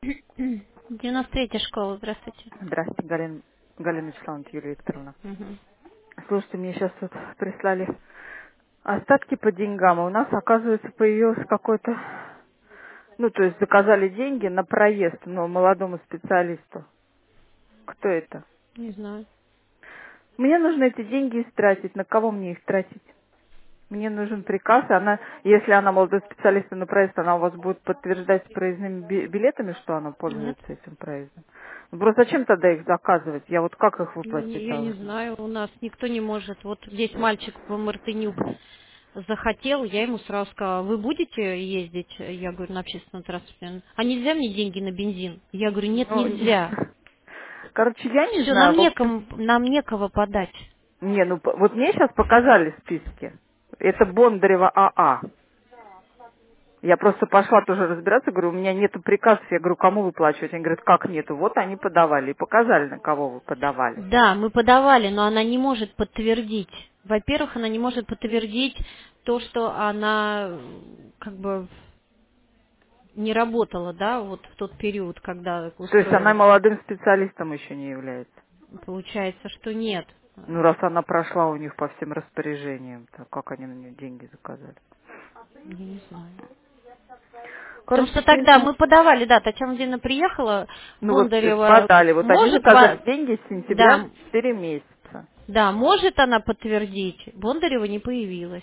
93-я школа, здравствуйте. Здравствуйте, Галина Вячеславовна, Юлия Викторовна. Мгм. Слушайте, мне сейчас вот прислали остатки по деньгам, а у нас, оказывается, появился какой-то, ну, то есть заказали деньги на проезд, но молодому специалисту. Кто это? Не знаю. Мне нужно эти деньги истратить. На кого мне их тратить? Мне нужен приказ, если она молодой специалист на проезд, она у вас будет подтверждать с проездными билетами, что она Нет. пользуется этим проездом. Ну, просто зачем тогда их заказывать? Я вот как их выплатить Я не должна? знаю, у нас никто не может. Вот здесь мальчик по Мартынюк захотел, я ему сразу сказала, вы будете ездить? Я говорю, на общественном транспорте. А нельзя мне деньги на бензин? Я говорю, нет, Ну, нельзя. короче, я не Все, знаю, в общем, нам некого подать. вот мне сейчас показали списки. Это Бондарева АА. Я просто пошла тоже разбираться, говорю, у меня нету приказов, я говорю, кому выплачивать? Они говорят, как нету? Вот они подавали, и показали, на кого вы подавали. Да, мы подавали, но она не может подтвердить. Во-первых, она не может подтвердить то, что она как бы не работала, да, вот в тот период, когда То есть она устроилась. молодым специалистом еще не является. Получается, что нет. Ну, раз она прошла у них по всем распоряжениям, то как они на нее деньги заказали? Я не знаю. Потому Короче, что не тогда знаю. мы подавали, да, Татьяна Владимировна приехала, Ну вот Бондарева подали, вот они может, заказали деньги с сентября да, 4 месяца. да, может она подтвердить. Бондарева не появилась.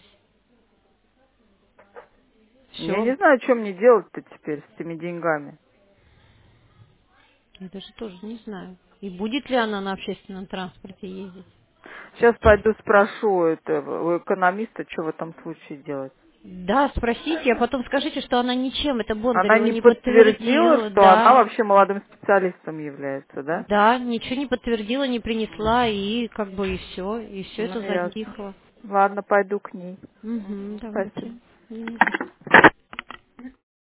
Я Все. не знаю, что мне делать-то теперь с этими деньгами. Я даже тоже не знаю. И будет ли она на общественном транспорте ездить? Сейчас пойду спрошу у экономиста, что в этом случае делать. Да, спросите, а потом скажите, что она ничем, это Она Бондарева не не подтвердила, подтвердила, что она да. вообще молодым специалистом является, да? Да, ничего не подтвердила, не принесла, и как бы и все Ну, это ясно. затихло. Ладно, пойду к ней. Угу, Спасибо. давайте.